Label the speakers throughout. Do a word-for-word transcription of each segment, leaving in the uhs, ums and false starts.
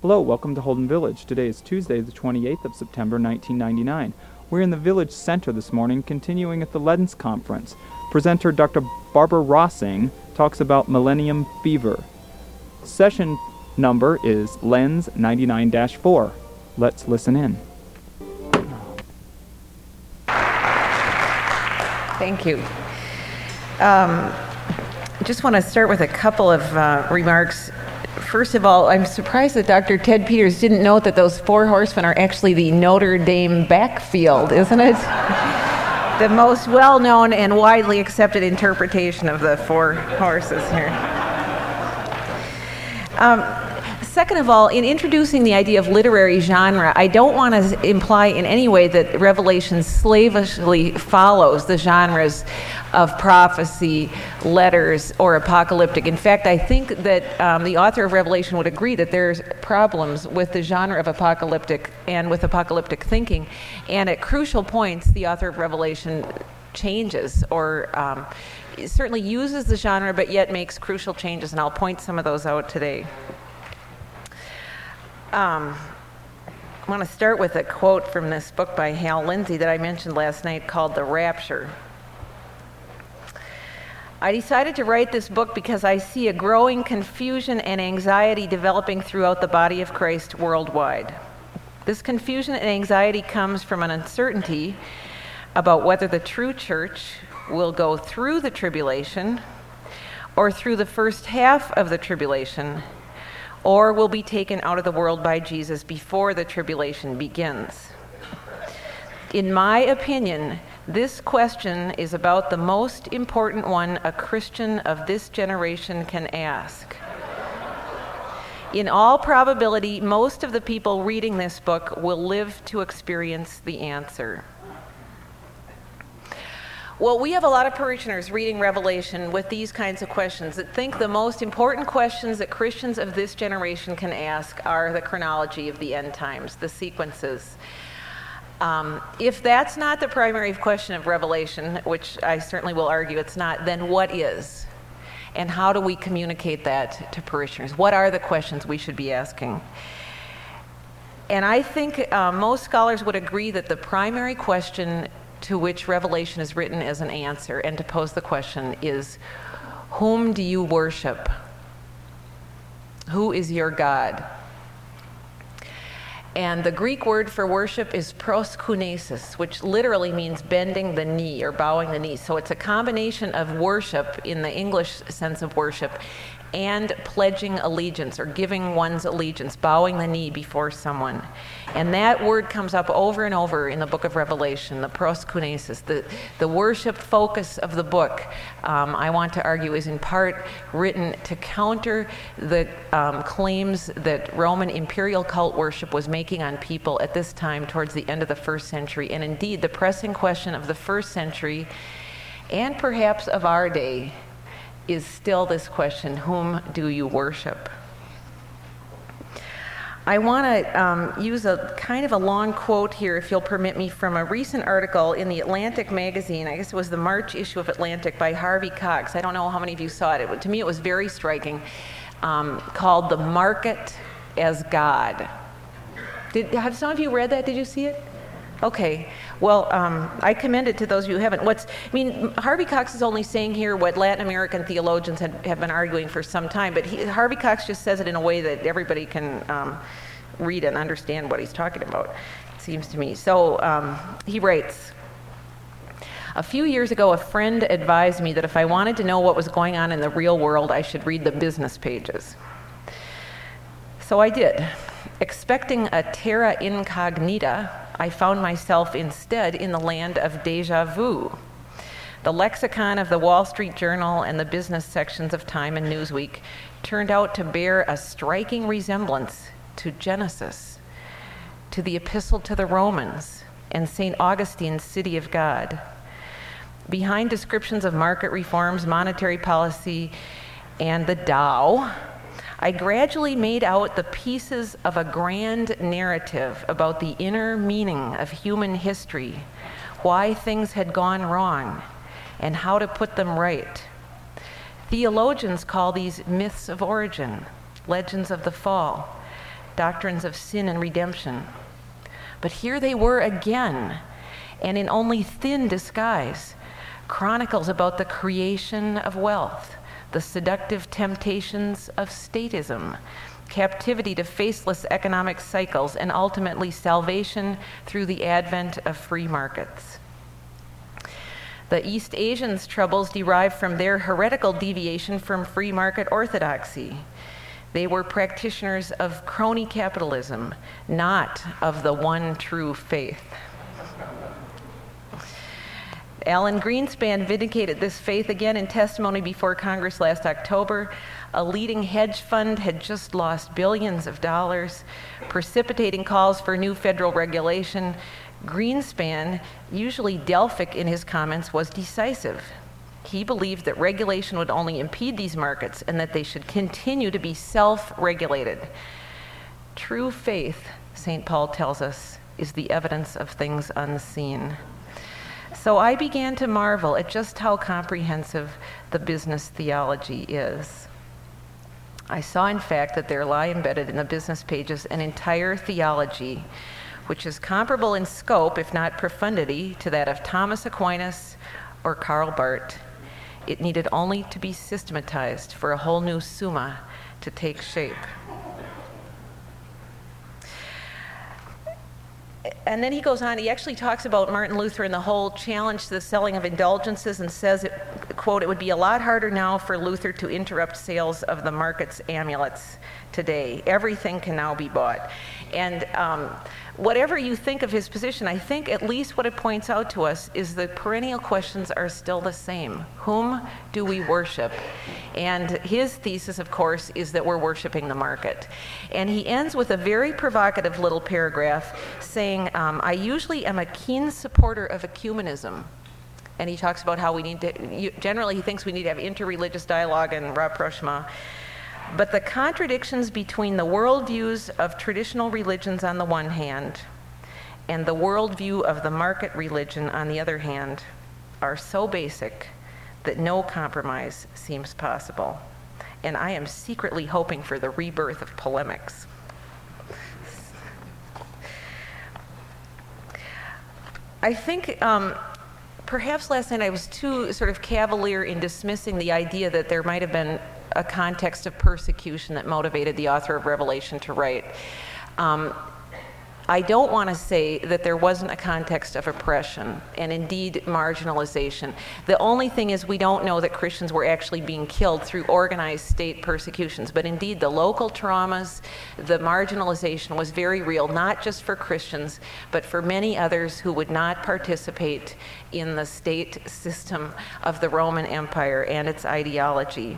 Speaker 1: Hello, welcome to Holden Village. Today is Tuesday, the twenty-eighth of September, nineteen ninety-nine. We're in the Village Center this morning, continuing at the Lens Conference. Presenter Doctor Barbara Rossing talks about Millennium Fever. Session number is Lens ninety-nine dash four. Let's listen in.
Speaker 2: Thank you. Um, I just want to start with a couple of uh, remarks. First of all, I'm surprised that Doctor Ted Peters didn't note that those four horsemen are actually the Notre Dame backfield, isn't it? The most well-known and widely accepted interpretation of the four horses here. Um, Second of all, in introducing the idea of literary genre, I don't want to imply in any way that Revelation slavishly follows the genres of prophecy, letters, or apocalyptic. In fact, I think that um, the author of Revelation would agree that there's problems with the genre of apocalyptic and with apocalyptic thinking. And at crucial points, the author of Revelation changes or um, certainly uses the genre, but yet makes crucial changes. And I'll point some of those out today. Um, I want to start with a quote from this book by Hal Lindsey that I mentioned last night called The Rapture. I decided to write this book because I see a growing confusion and anxiety developing throughout the body of Christ worldwide. This confusion and anxiety comes from an uncertainty about whether the true church will go through the tribulation or through the first half of the tribulation, or will be taken out of the world by Jesus before the tribulation begins. In my opinion, this question is about the most important one a Christian of this generation can ask. In all probability, most of the people reading this book will live to experience the answer. Well, we have a lot of parishioners reading Revelation with these kinds of questions that think the most important questions that Christians of this generation can ask are the chronology of the end times, the sequences. Um, if that's not the primary question of Revelation, which I certainly will argue it's not, then what is? And how do we communicate that to parishioners? What are the questions we should be asking? And I think uh, most scholars would agree that the primary question to which Revelation is written as an answer, and to pose the question is, whom do you worship? Who is your God? And the Greek word for worship is proskunesis, which literally means bending the knee or bowing the knee. So it's a combination of worship in the English sense of worship and pledging allegiance or giving one's allegiance, bowing the knee before someone. And that word comes up over and over in the book of Revelation, the proskunesis. The, the worship focus of the book, um, I want to argue, is in part written to counter the um, claims that Roman imperial cult worship was making on people at this time towards the end of the first century. And indeed, the pressing question of the first century, and perhaps of our day, is still this question: whom do you worship? I want to um, use a kind of a long quote here, if you'll permit me, from a recent article in the Atlantic magazine. I guess it was the March issue of Atlantic by Harvey Cox. I don't know how many of you saw it. it to me, it was very striking, um, called "The Market as God." Did, have some of you read that? Did you see it? Okay. Well, um, I commend it to those of you who haven't. What's, I mean, Harvey Cox is only saying here what Latin American theologians had, have been arguing for some time, but he, Harvey Cox just says it in a way that everybody can um, read and understand what he's talking about, it seems to me. So um, he writes, "A few years ago, a friend advised me that if I wanted to know what was going on in the real world, I should read the business pages. So I did. Expecting a terra incognita, I found myself instead in the land of deja vu. The lexicon of the Wall Street Journal and the business sections of Time and Newsweek turned out to bear a striking resemblance to Genesis, to the Epistle to the Romans, and Saint Augustine's City of God. Behind descriptions of market reforms, monetary policy, and the Tao, I gradually made out the pieces of a grand narrative about the inner meaning of human history, why things had gone wrong, and how to put them right. Theologians call these myths of origin, legends of the fall. doctrines of sin and redemption. But here they were again, and in only thin disguise, chronicles about the creation of wealth, the seductive temptations of statism, captivity to faceless economic cycles, and ultimately salvation through the advent of free markets. The East Asians' troubles derived from their heretical deviation from free market orthodoxy. They were practitioners of crony capitalism, not of the one true faith. Alan Greenspan vindicated this faith again in testimony before Congress last October. A leading hedge fund had just lost billions of dollars, precipitating calls for new federal regulation. Greenspan, usually Delphic in his comments, was decisive. He believed that regulation would only impede these markets and that they should continue to be self-regulated. True faith, Saint Paul tells us, is the evidence of things unseen. So I began to marvel at just how comprehensive the business theology is. I saw, in fact, that there lie embedded in the business pages an entire theology which is comparable in scope, if not profundity, to that of Thomas Aquinas or Karl Barth. It needed only to be systematized for a whole new Summa to take shape. And then he goes on, he actually talks about Martin Luther and the whole challenge to the selling of indulgences and says, it, quote, it would be a lot harder now for Luther to interrupt sales of the market's amulets today. Everything can now be bought. And um, whatever you think of his position, I think at least what it points out to us is the perennial questions are still the same. Whom do we worship? And his thesis, of course, is that we're worshiping the market. And he ends with a very provocative little paragraph saying, um, I usually am a keen supporter of ecumenism. And he talks about how we need to, generally he thinks we need to have interreligious dialogue and rapprochement. But the contradictions between the worldviews of traditional religions on the one hand and the worldview of the market religion on the other hand are so basic that no compromise seems possible. And I am secretly hoping for the rebirth of polemics. I think um, perhaps last night I was too sort of cavalier in dismissing the idea that there might have been a context of persecution that motivated the author of Revelation to write. Um, I don't want to say that there wasn't a context of oppression and indeed marginalization. The only thing is we don't know that Christians were actually being killed through organized state persecutions, but indeed the local traumas, the marginalization was very real, not just for Christians, but for many others who would not participate in the state system of the Roman Empire and its ideology.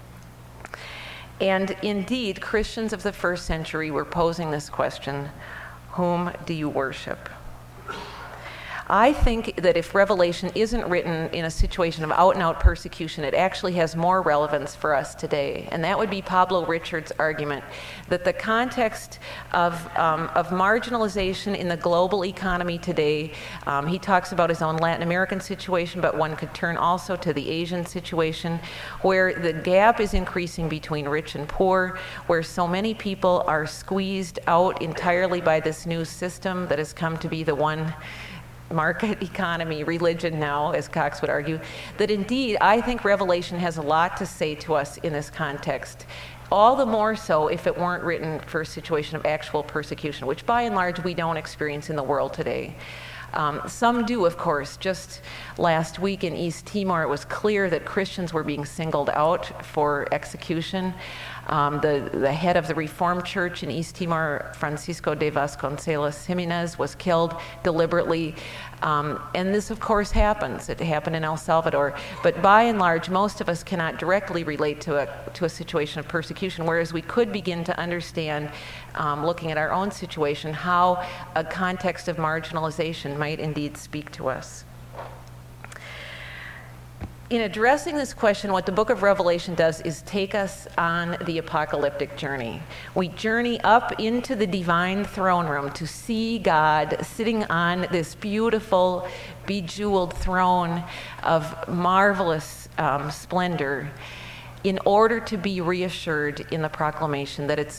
Speaker 2: And indeed, Christians of the first century were posing this question, whom do you worship? I think that if Revelation isn't written in a situation of out-and-out persecution, it actually has more relevance for us today. And that would be Pablo Richards' argument, that the context of, um, of marginalization in the global economy today, um, he talks about his own Latin American situation, but one could turn also to the Asian situation, where the gap is increasing between rich and poor, where so many people are squeezed out entirely by this new system that has come to be the one market economy religion now, as Cox would argue, that indeed I think Revelation has a lot to say to us in this context. All the more so if it weren't written for a situation of actual persecution, which by and large we don't experience in the world today. Um, some do, of course. Just last week in East Timor, it was clear that Christians were being singled out for execution. Um, the, the head of the Reformed Church in East Timor, Francisco de Vasconcelos Jimenez, was killed deliberately. Um, and this, of course, happens. It happened in El Salvador. But by and large, most of us cannot directly relate to a, to a situation of persecution, whereas we could begin to understand, um, looking at our own situation, how a context of marginalization might indeed speak to us. In addressing this question, what the book of Revelation does is take us on the apocalyptic journey. We journey up into the divine throne room to see God sitting on this beautiful, bejeweled throne of marvelous um, splendor in order to be reassured in the proclamation that it's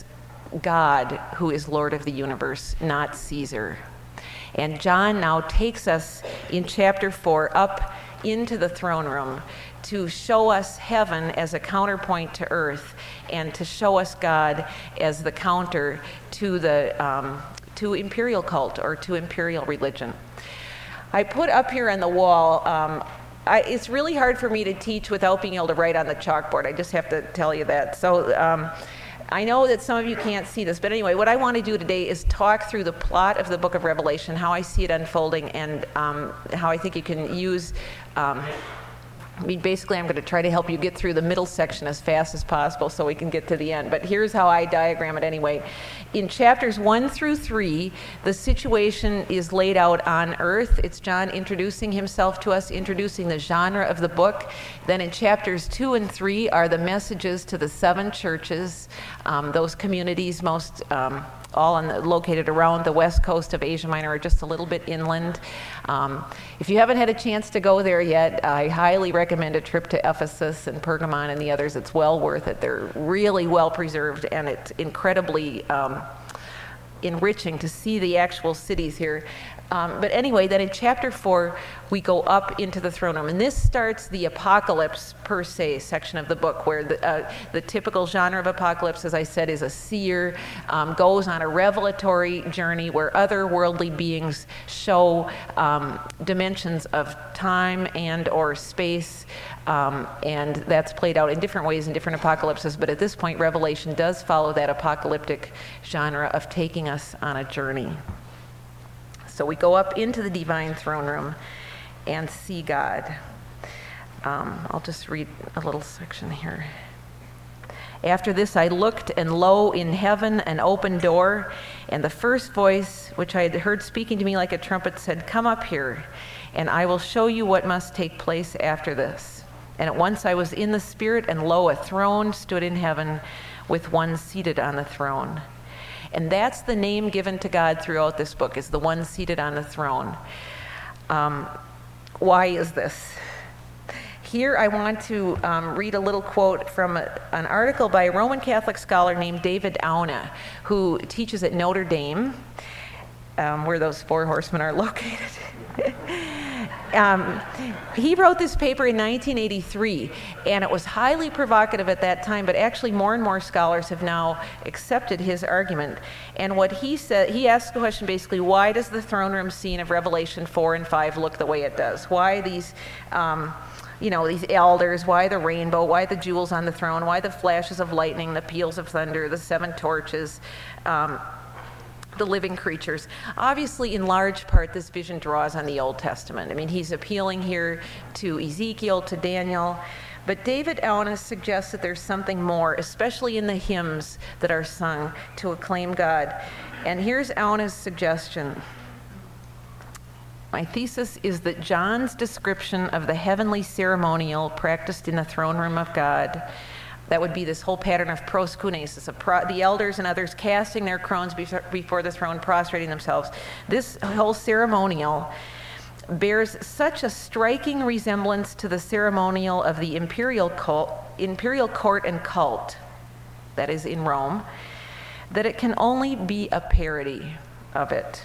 Speaker 2: God who is Lord of the universe, not Caesar. And John now takes us in chapter four up into the throne room to show us heaven as a counterpoint to earth, and to show us God as the counter to the um, to imperial cult or to imperial religion. I put up here on the wall, um, I, it's really hard for me to teach without being able to write on the chalkboard. I just have to tell you that. So um, I know that some of you can't see this, but anyway, what I want to do today is talk through the plot of the book of Revelation, how I see it unfolding, and um, how I think you can use um, I mean, basically, I'm going to try to help you get through the middle section as fast as possible so we can get to the end. But here's how I diagram it anyway. In chapters one through three, the situation is laid out on earth. It's John introducing himself to us, introducing the genre of the book. Then in chapters two and three are the messages to the seven churches, um, those communities most um, all on the, located around the west coast of Asia Minor, or just a little bit inland. Um, if you haven't had a chance to go there yet, I highly recommend a trip to Ephesus and Pergamon and the others. It's well worth it. They're really well preserved, and it's incredibly um, enriching to see the actual cities here. Um, but anyway, then in chapter four, we go up into the throne room. And this starts the apocalypse per se section of the book, where the, uh, the typical genre of apocalypse, as I said, is a seer, um, goes on a revelatory journey where other worldly beings show um, dimensions of time and or space. Um, and that's played out in different ways in different apocalypses. But at this point, Revelation does follow that apocalyptic genre of taking us on a journey. So we go up into the divine throne room and see God. Um, I'll just read a little section here. After this I looked, and lo, in heaven an open door, and the first voice which I had heard speaking to me like a trumpet said, "Come up here, and I will show you what must take place after this." And at once I was in the Spirit, and lo, a throne stood in heaven with one seated on the throne. And that's the name given to God throughout this book, is the one seated on the throne. Um, why is this? Here I want to um, read a little quote from a, an article by a Roman Catholic scholar named David Auna, who teaches at Notre Dame, um, where those four horsemen are located. Um, he wrote this paper in nineteen eighty-three, and it was highly provocative at that time, but actually more and more scholars have now accepted his argument. And what he said, he asked the question basically, why does the throne room scene of Revelation four and five look the way it does? Why these, um, you know, these elders, why the rainbow, why the jewels on the throne, why the flashes of lightning, the peals of thunder, the seven torches, um, the living creatures. Obviously, in large part, this vision draws on the Old Testament. I mean, he's appealing here to Ezekiel, to Daniel, but David Auna suggests that there's something more, especially in the hymns that are sung to acclaim God. And here's Auna's suggestion. My thesis is that John's description of the heavenly ceremonial practiced in the throne room of God, that would be this whole pattern of proskunesis, pro- the elders and others casting their crowns before the throne, prostrating themselves. This whole ceremonial bears such a striking resemblance to the ceremonial of the imperial cult, imperial court and cult, that is in Rome, that it can only be a parody of it.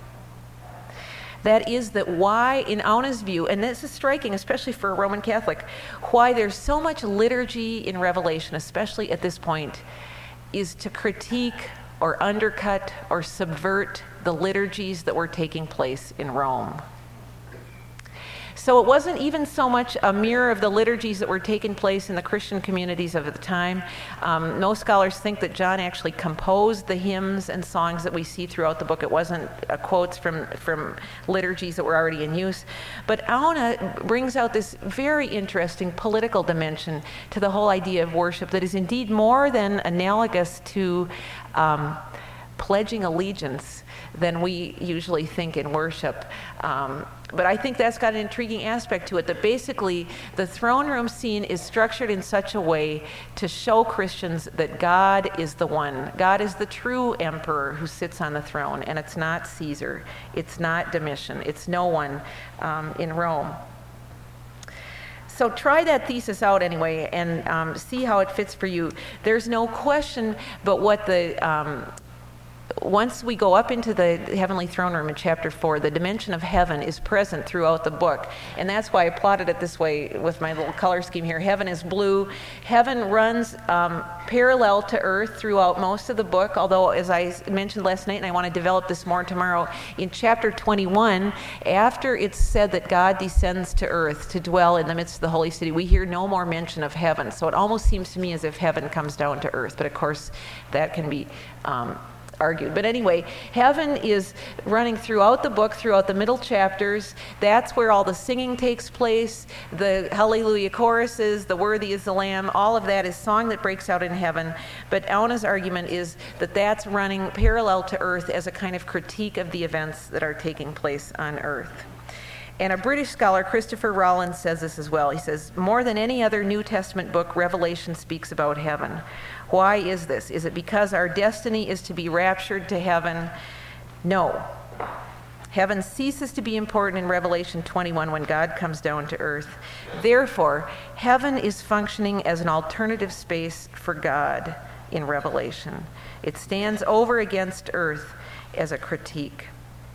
Speaker 2: That is that why, in Auna's view, and this is striking, especially for a Roman Catholic, why there's so much liturgy in Revelation, especially at this point, is to critique or undercut or subvert the liturgies that were taking place in Rome. So it wasn't even so much a mirror of the liturgies that were taking place in the Christian communities of the time. Um, most scholars think that John actually composed the hymns and songs that we see throughout the book. It wasn't uh, quotes from, from liturgies that were already in use. But Auna brings out this very interesting political dimension to the whole idea of worship that is indeed more than analogous to um, pledging allegiance than we usually think in worship. Um, but I think that's got an intriguing aspect to it, that basically the throne room scene is structured in such a way to show Christians that God is the one. God is the true emperor who sits on the throne, and it's not Caesar. It's not Domitian. It's no one um, in Rome. so try that thesis out anyway and um, see how it fits for you. There's no question but what the, um, once we go up into the heavenly throne room in chapter four, the dimension of heaven is present throughout the book. And that's why I plotted it this way with my little color scheme here. Heaven is blue. Heaven runs um, parallel to earth throughout most of the book, although as I mentioned last night, and I want to develop this more tomorrow, in chapter twenty-one, after it's said that God descends to earth to dwell in the midst of the holy city, we hear no more mention of heaven. So it almost seems to me as if heaven comes down to earth. But of course, that can be um, argued. But anyway, heaven is running throughout the book, throughout the middle chapters. That's where all the singing takes place, the hallelujah choruses, the worthy is the Lamb, all of that is song that breaks out in heaven. But Auna's argument is that that's running parallel to earth as a kind of critique of the events that are taking place on earth. And a British scholar, Christopher Rollins, says this as well. He says, more than any other New Testament book, Revelation speaks about heaven. Why is this? Is it because our destiny is to be raptured to heaven? No. Heaven ceases to be important in Revelation twenty-one when God comes down to earth. Therefore, heaven is functioning as an alternative space for God in Revelation. It stands over against earth as a critique.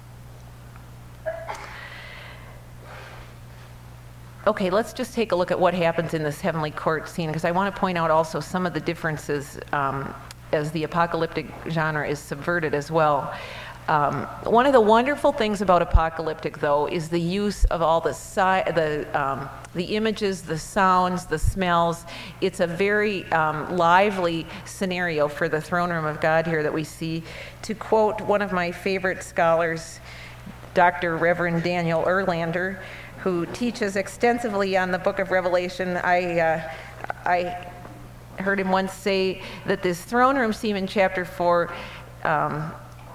Speaker 2: Okay, let's just take a look at what happens in this heavenly court scene, because I want to point out also some of the differences um, as the apocalyptic genre is subverted as well. Um, one of the wonderful things about apocalyptic, though, is the use of all the si- the um, the images, the sounds, the smells. It's a very um, lively scenario for the throne room of God here that we see. To quote one of my favorite scholars, Doctor Reverend Daniel Erlander, who teaches extensively on the book of Revelation, I, uh, I heard him once say that this throne room scene in chapter four um,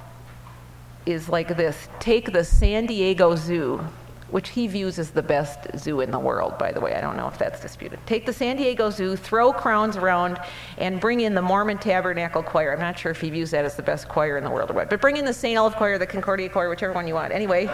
Speaker 2: is like this. Take the San Diego Zoo, which he views as the best zoo in the world, by the way. I don't know if that's disputed. Take the San Diego Zoo, throw crowns around, and bring in the Mormon Tabernacle Choir. I'm not sure if he views that as the best choir in the world or what, but bring in the Saint Olaf Choir, the Concordia Choir, whichever one you want. Anyway.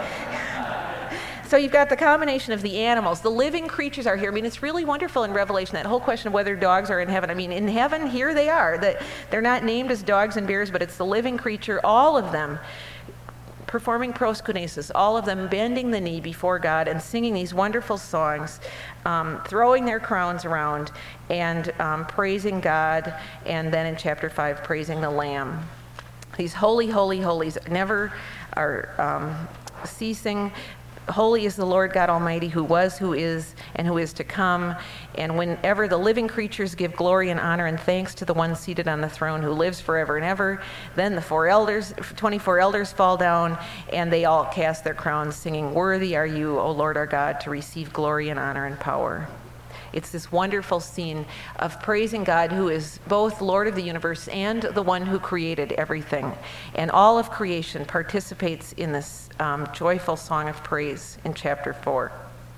Speaker 2: So you've got the combination of the animals. The living creatures are here. I mean, it's really wonderful in Revelation, that whole question of whether dogs are in heaven. I mean, in heaven, here they are. That they're not named as dogs and bears, but it's the living creature, all of them performing proskunesis, all of them bending the knee before God and singing these wonderful songs, um, throwing their crowns around and um, praising God, and then in chapter five, praising the Lamb. These holy, holy, holies never are um, ceasing. Holy is the Lord God Almighty, who was, who is, and who is to come. And whenever the living creatures give glory and honor and thanks to the one seated on the throne who lives forever and ever, then the four elders, twenty-four elders fall down, and they all cast their crowns, singing, "Worthy are you, O Lord our God, to receive glory and honor and power." It's this wonderful scene of praising God, who is both Lord of the universe and the one who created everything. And all of creation participates in this um, joyful song of praise in chapter four.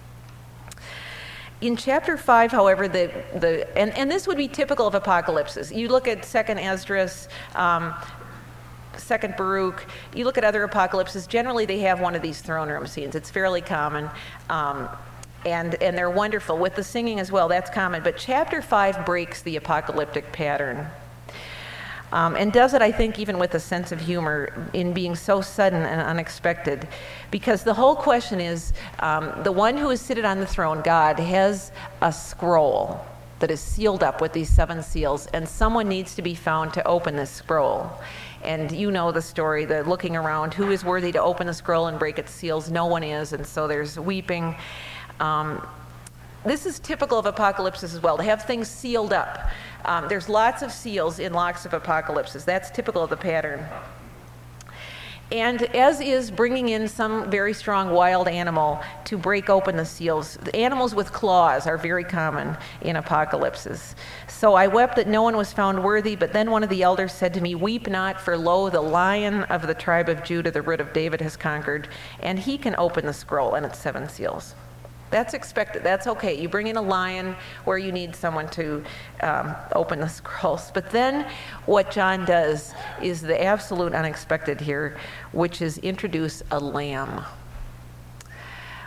Speaker 2: In chapter five, however, the, the and, and this would be typical of apocalypses. You look at Second Esdras, um, Second Baruch, you look at other apocalypses, generally they have one of these throne room scenes. It's fairly common. Um, And, and they're wonderful. With the singing as well, that's common. But chapter five breaks the apocalyptic pattern. Um, and does it, I think, even with a sense of humor in being so sudden and unexpected. Because the whole question is, um, the one who is seated on the throne, God, has a scroll that is sealed up with these seven seals, and someone needs to be found to open this scroll. And you know the story, the looking around, who is worthy to open the scroll and break its seals? No one is, and so there's weeping. Um, this is typical of apocalypses as well, to have things sealed up. Um, there's lots of seals in lots of apocalypses. That's typical of the pattern. And as is bringing in some very strong wild animal to break open the seals. The animals with claws are very common in apocalypses. So I wept that no one was found worthy, but then one of the elders said to me, "Weep not, for lo, the Lion of the tribe of Judah, the root of David, has conquered, and he can open the scroll and its seven seals." That's expected. That's okay. You bring in a lion where you need someone to um, open the scrolls. But then what John does is the absolute unexpected here, which is introduce a lamb.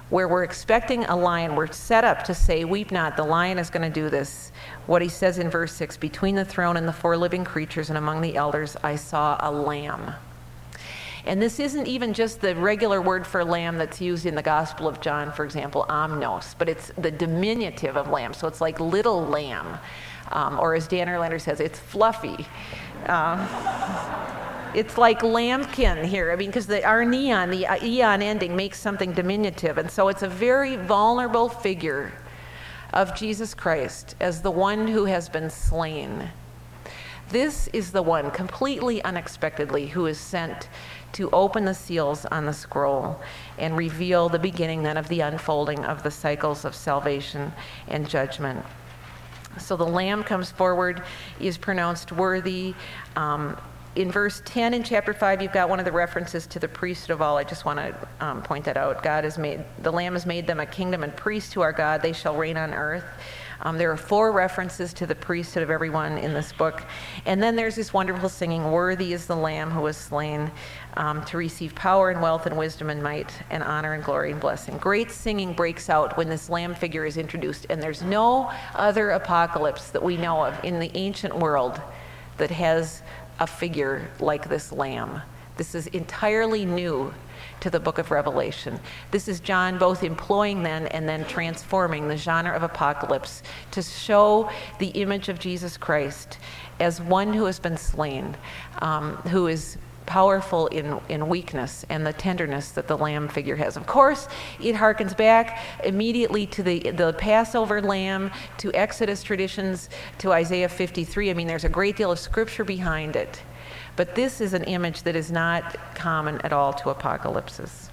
Speaker 2: where we're expecting a lion. We're set up to say, weep not, the lion is going to do this. What he says in verse six, between the throne and the four living creatures and among the elders, I saw a lamb. And this isn't even just the regular word for lamb that's used in the Gospel of John, for example, amnos, but it's the diminutive of lamb. So it's like little lamb. Um, or as Dan Erlander says, it's fluffy. Uh, It's like lambkin here. I mean, because the our neon, the eon ending, makes something diminutive. And so it's a very vulnerable figure of Jesus Christ as the one who has been slain. This is the one, completely unexpectedly, who is sent to open the seals on the scroll and reveal the beginning then of the unfolding of the cycles of salvation and judgment. So the Lamb comes forward, is pronounced worthy. Um, In verse ten in chapter five, you've got one of the references to the priesthood of all. I just want to um, point that out. God has made, the Lamb has made them a kingdom and priests to our God. They shall reign on earth. Um, there are four references to the priesthood of everyone in this book. And then there's this wonderful singing, worthy is the Lamb who was slain um, to receive power and wealth and wisdom and might and honor and glory and blessing. Great singing breaks out when this Lamb figure is introduced. And there's no other apocalypse that we know of in the ancient world that has a figure like this lamb. This is entirely new to the book of Revelation. This is John both employing then and then transforming the genre of apocalypse to show the image of Jesus Christ as one who has been slain, um, who is powerful in, in weakness and the tenderness that the lamb figure has. Of course, it harkens back immediately to the, the Passover lamb, to Exodus traditions, to Isaiah fifty-three. I mean, there's a great deal of scripture behind it. But this is an image that is not common at all to apocalypses.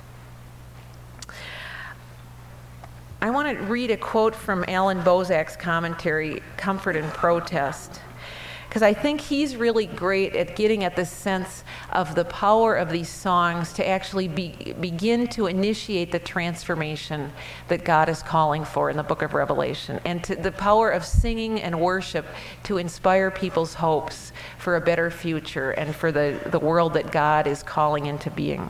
Speaker 2: I want to read a quote from Alan Bozak's commentary, Comfort and Protest, because I think he's really great at getting at this sense of the power of these songs to actually be, begin to initiate the transformation that God is calling for in the book of Revelation, and to the power of singing and worship to inspire people's hopes for a better future and for the, the world that God is calling into being.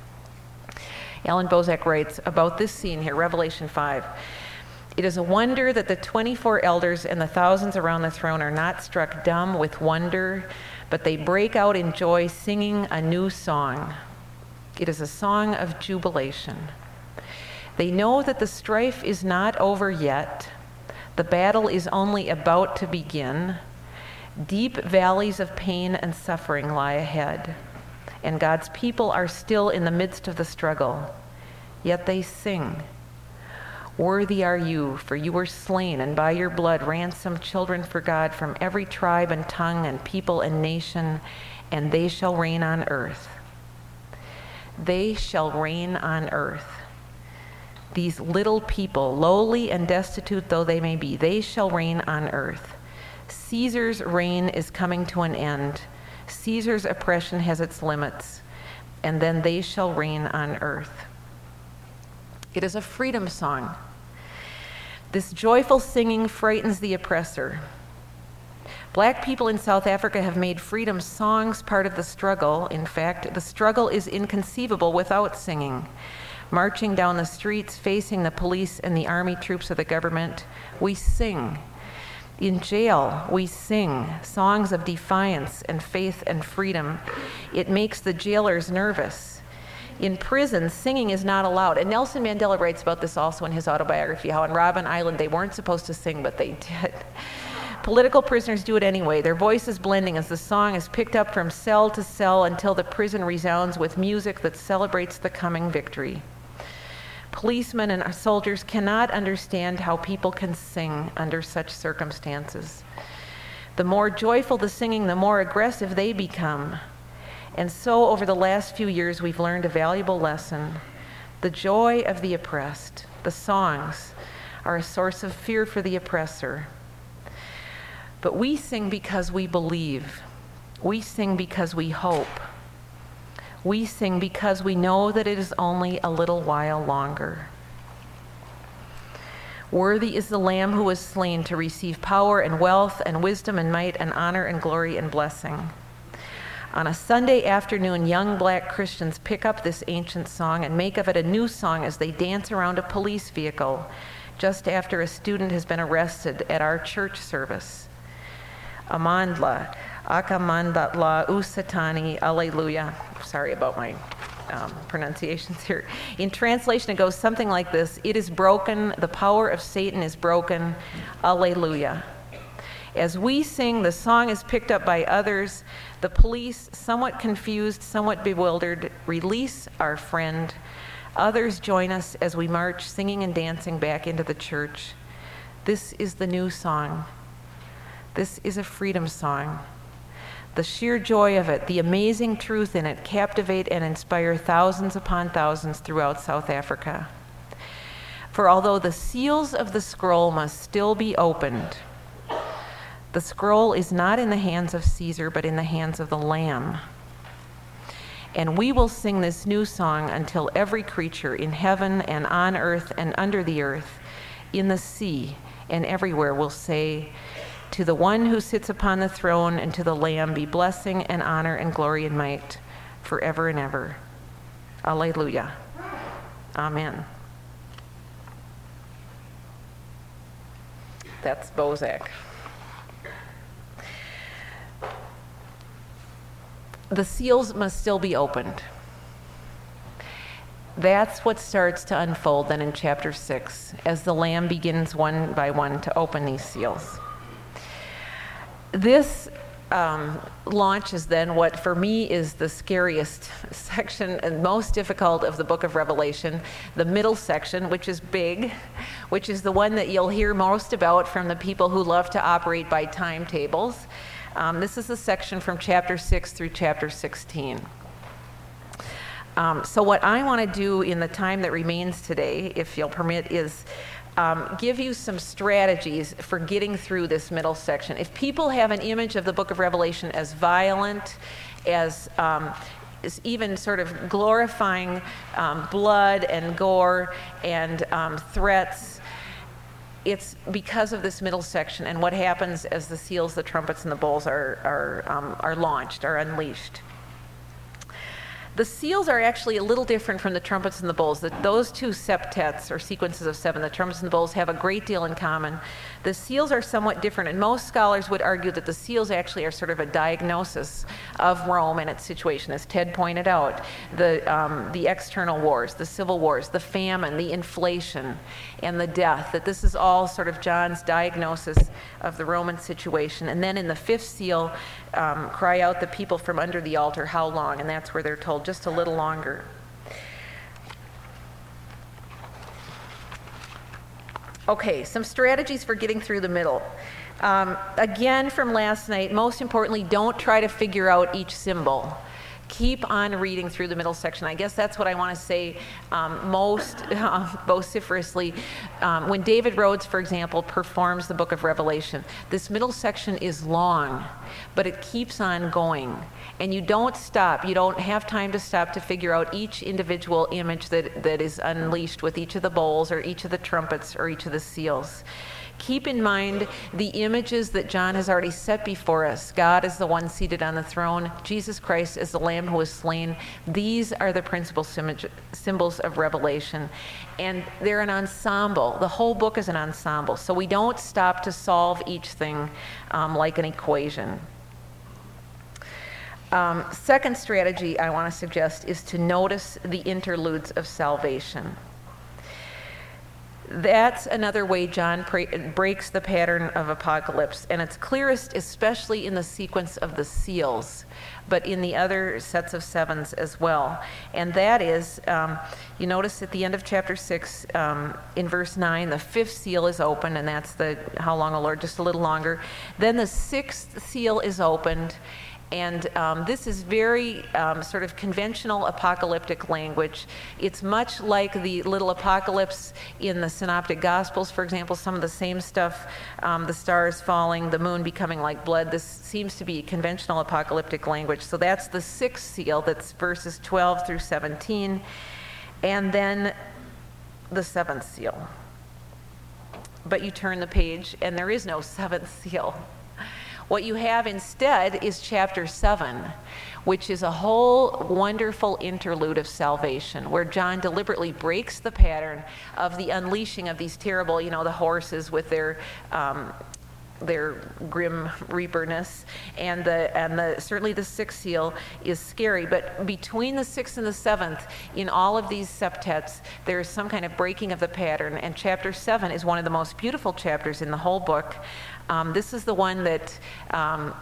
Speaker 2: Alan Bozak writes about this scene here, Revelation five. It is a wonder that the twenty-four elders and the thousands around the throne are not struck dumb with wonder, but they break out in joy singing a new song. It is a song of jubilation. They know that the strife is not over yet. The battle is only about to begin. Deep valleys of pain and suffering lie ahead, and God's people are still in the midst of the struggle. Yet they sing. Worthy are you, for you were slain, and by your blood ransomed children for God from every tribe and tongue and people and nation, and they shall reign on earth. They shall reign on earth. These little people, lowly and destitute though they may be, they shall reign on earth. Caesar's reign is coming to an end. Caesar's oppression has its limits, and then they shall reign on earth. It is a freedom song. This joyful singing frightens the oppressor. Black people in South Africa have made freedom songs part of the struggle. In fact, the struggle is inconceivable without singing. Marching down the streets, facing the police and the army troops of the government, we sing. In jail, we sing songs of defiance and faith and freedom. It makes the jailers nervous. In prison, singing is not allowed. And Nelson Mandela writes about this also in his autobiography, how on Robben Island they weren't supposed to sing, but they did. Political prisoners do it anyway, their voices blending as the song is picked up from cell to cell until the prison resounds with music that celebrates the coming victory. Policemen and soldiers cannot understand how people can sing under such circumstances. The more joyful the singing, the more aggressive they become. And so over the last few years, we've learned a valuable lesson. The joy of the oppressed, the songs, are a source of fear for the oppressor. But we sing because we believe. We sing because we hope. We sing because we know that it is only a little while longer. Worthy is the Lamb who was slain to receive power and wealth and wisdom and might and honor and glory and blessing. On a Sunday afternoon, young black Christians pick up this ancient song and make of it a new song as they dance around a police vehicle just after a student has been arrested at our church service. Amandla, Akamandla Usatani, Alleluia. Sorry about my um, pronunciations here. In translation, it goes something like this: it is broken, the power of Satan is broken, Alleluia. As we sing, the song is picked up by others. The police, somewhat confused, somewhat bewildered, release our friend. Others join us as we march, singing and dancing back into the church. This is the new song. This is a freedom song. The sheer joy of it, the amazing truth in it, captivate and inspire thousands upon thousands throughout South Africa. For although the seals of the scroll must still be opened, the scroll is not in the hands of Caesar, but in the hands of the Lamb. And we will sing this new song until every creature in heaven and on earth and under the earth, in the sea and everywhere will say, to the one who sits upon the throne and to the Lamb be blessing and honor and glory and might forever and ever. Alleluia. Amen. That's Bozak. The seals must still be opened. That's what starts to unfold then in chapter six, as the Lamb begins one by one to open these seals. This um, launches then what for me is the scariest section and most difficult of the book of Revelation, the middle section, which is big, which is the one that you'll hear most about from the people who love to operate by timetables. Um, this is the section from chapter six through chapter sixteen. Um, so what I want to do in the time that remains today, if you'll permit, is um, give you some strategies for getting through this middle section. If people have an image of the book of Revelation as violent, as um, is even sort of glorifying um, blood and gore and um, threats, it's because of this middle section and what happens as the seals, the trumpets, and the bowls are, are, um, are launched, are unleashed. The seals are actually a little different from the trumpets and the bowls. The, those two septets, or sequences of seven, the trumpets and the bowls, have a great deal in common. The seals are somewhat different, and most scholars would argue that the seals actually are sort of a diagnosis of Rome and its situation, as Ted pointed out. The, um, the external wars, the civil wars, the famine, the inflation, and the death, that this is all sort of John's diagnosis of the Roman situation. And then in the fifth seal, um, cry out the people from under the altar, how long? And that's where they're told just a little longer. Okay, some strategies for getting through the middle. Um, again, from last night, most importantly, don't try to figure out each symbol. Keep on reading through the middle section. I guess that's what I want to say um, most uh, vociferously. Um, when David Rhodes, for example, performs the book of Revelation, this middle section is long, but it keeps on going. And you don't stop. You don't have time to stop to figure out each individual image that, that is unleashed with each of the bowls or each of the trumpets or each of the seals. Keep in mind the images that John has already set before us. God is the one seated on the throne. Jesus Christ is the Lamb who was slain. These are the principal symbols of Revelation. And they're an ensemble. The whole book is an ensemble. So we don't stop to solve each thing um, like an equation. Um, second strategy I want to suggest is to notice the interludes of salvation. That's another way John pra- breaks the pattern of apocalypse, and it's clearest especially in the sequence of the seals, but in the other sets of sevens as well. And that is, um, you notice at the end of chapter six, um, in verse nine, the fifth seal is opened, and that's the how long, O Lord, just a little longer. Then the sixth seal is opened, and um, this is very um, sort of conventional apocalyptic language. It's much like the little apocalypse in the Synoptic Gospels, for example, some of the same stuff, um, the stars falling, the moon becoming like blood. This seems to be conventional apocalyptic language. So that's the sixth seal, that's verses twelve through seventeen. And then the seventh seal. But you turn the page, and there is no seventh seal. What you have instead is chapter seven, which is a whole wonderful interlude of salvation, where John deliberately breaks the pattern of the unleashing of these terrible, you know, the horses with their um, their grim reaperness, and the and the certainly the sixth seal is scary. But between the sixth and the seventh, in all of these septets, there is some kind of breaking of the pattern. And chapter seven is one of the most beautiful chapters in the whole book. Um, this is the one that. Um,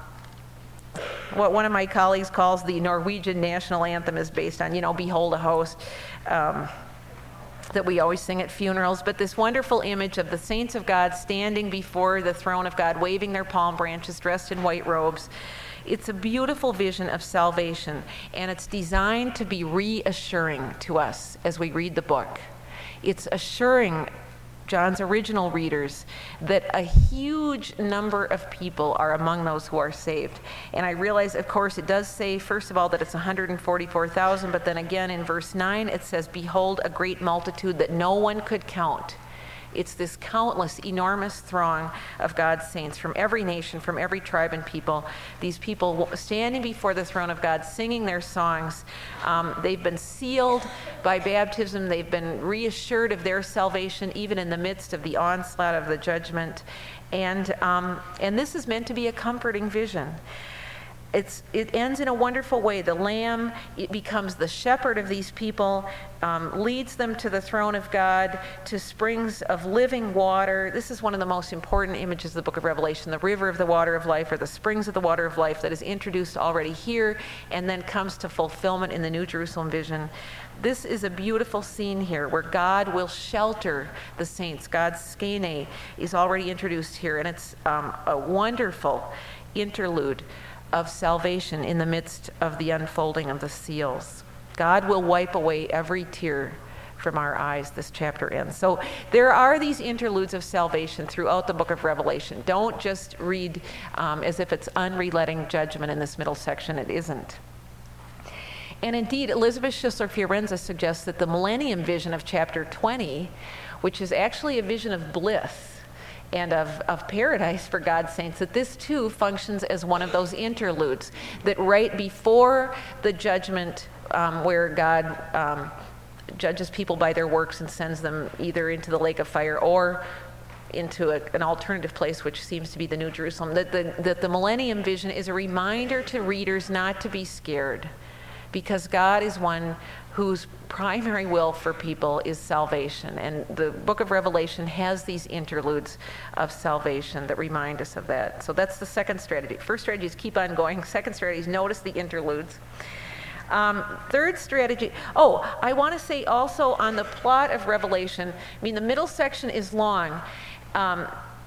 Speaker 2: What one of my colleagues calls the Norwegian national anthem is based on, you know, Behold a Host, um, that we always sing at funerals. But this wonderful image of the saints of God standing before the throne of God, waving their palm branches, dressed in white robes. It's a beautiful vision of salvation, and it's designed to be reassuring to us as we read the book. It's assuring John's original readers that a huge number of people are among those who are saved. And I realize, of course, it does say, first of all, that it's one hundred forty-four thousand, but then again in verse nine it says, behold, a great multitude that no one could count. It's this countless, enormous throng of God's saints from every nation, from every tribe and people. These people standing before the throne of God, singing their songs. Um, they've been sealed by baptism. They've been reassured of their salvation, even in the midst of the onslaught of the judgment. And um, and this is meant to be a comforting vision. It's, it ends in a wonderful way. The Lamb, it becomes the shepherd of these people, um, leads them to the throne of God, to springs of living water. This is one of the most important images of the book of Revelation, the river of the water of life, or the springs of the water of life, that is introduced already here and then comes to fulfillment in the New Jerusalem vision. This is a beautiful scene here where God will shelter the saints. God's skene is already introduced here, and it's um, a wonderful interlude of salvation in the midst of the unfolding of the seals. God will wipe away every tear from our eyes, this chapter ends. So there are these interludes of salvation throughout the book of Revelation. Don't just read um, as if it's unrelenting judgment in this middle section. It isn't. And indeed, Elizabeth Schissler-Fiorenza suggests that the millennium vision of chapter twenty, which is actually a vision of bliss and of, of paradise for God's saints, that this too functions as one of those interludes, that right before the judgment um, where God um, judges people by their works and sends them either into the lake of fire or into a, an alternative place, which seems to be the New Jerusalem, that the, that the millennium vision is a reminder to readers not to be scared, because God is one whose primary will for people is salvation. And the book of Revelation has these interludes of salvation that remind us of that. So that's the second strategy. First strategy is keep on going. Second strategy is notice the interludes. Um, third strategy, oh, I want to say also on the plot of Revelation, I mean, the middle section is long. Um,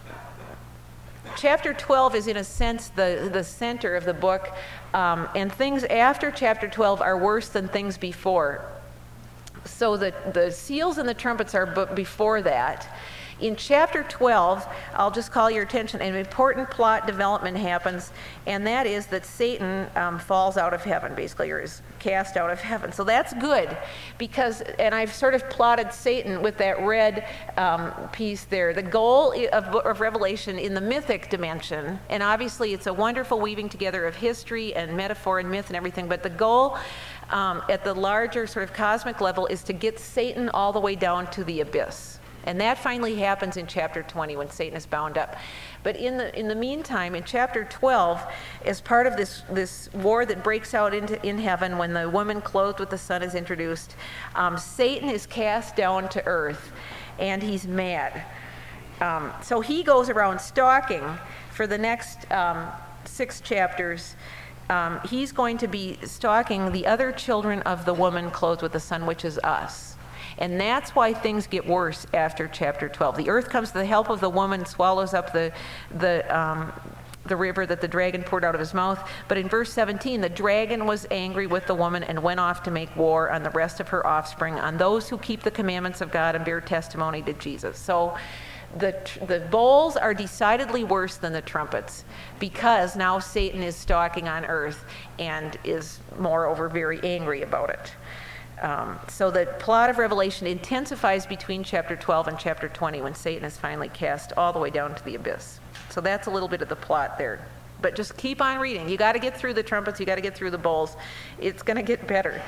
Speaker 2: Chapter twelve is, in a sense, the, the center of the book, um, and things after chapter twelve are worse than things before. So the, the seals and the trumpets are b- before that. In chapter twelve, I'll just call your attention, an important plot development happens, and that is that Satan um, falls out of heaven, basically, or is cast out of heaven. So that's good, because, and I've sort of plotted Satan with that red um, piece there. The goal of, of Revelation in the mythic dimension, and obviously it's a wonderful weaving together of history and metaphor and myth and everything, but the goal um, at the larger sort of cosmic level is to get Satan all the way down to the abyss. And that finally happens in chapter twenty when Satan is bound up. But in the in the meantime, in chapter twelve, as part of this, this war that breaks out into, in heaven when the woman clothed with the sun is introduced, um, Satan is cast down to earth, and he's mad. Um, so he goes around stalking for the next um, six chapters. Um, he's going to be stalking the other children of the woman clothed with the sun, which is us. And that's why things get worse after chapter twelve. The earth comes to the help of the woman, swallows up the the um, the river that the dragon poured out of his mouth. But in verse seventeen, the dragon was angry with the woman and went off to make war on the rest of her offspring, on those who keep the commandments of God and bear testimony to Jesus. So the the bowls are decidedly worse than the trumpets, because now Satan is stalking on earth and is moreover very angry about it. Um, so the plot of Revelation intensifies between chapter twelve and chapter twenty when Satan is finally cast all the way down to the abyss. So that's a little bit of the plot there. But just keep on reading. You got to get through the trumpets. You got to get through the bowls. It's going to get better.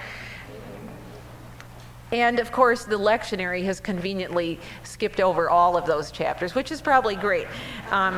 Speaker 2: And of course, the lectionary has conveniently skipped over all of those chapters, which is probably great. Um,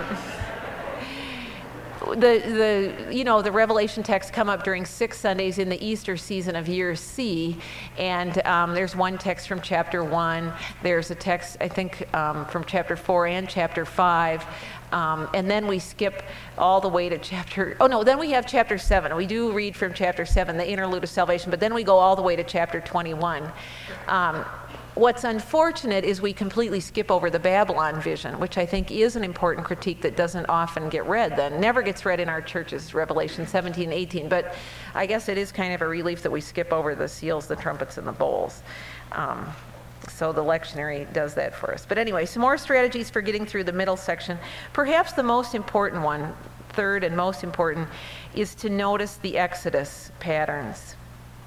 Speaker 2: the the you know the Revelation texts come up during six Sundays in the Easter season of year C, and um, there's one text from chapter one. There's a text I think um, from chapter four and chapter five. Um, and then we skip all the way to chapter, oh no, then we have chapter seven. We do read from chapter seven, the interlude of salvation, but then we go all the way to chapter twenty-one. Um, what's unfortunate is we completely skip over the Babylon vision, which I think is an important critique that doesn't often get read then. Never gets read in our churches, Revelation seventeen, eighteen, but I guess it is kind of a relief that we skip over the seals, the trumpets, and the bowls. Um, So the lectionary does that for us. But anyway, some more strategies for getting through the middle section. Perhaps the most important one, third and most important, is to notice the Exodus patterns.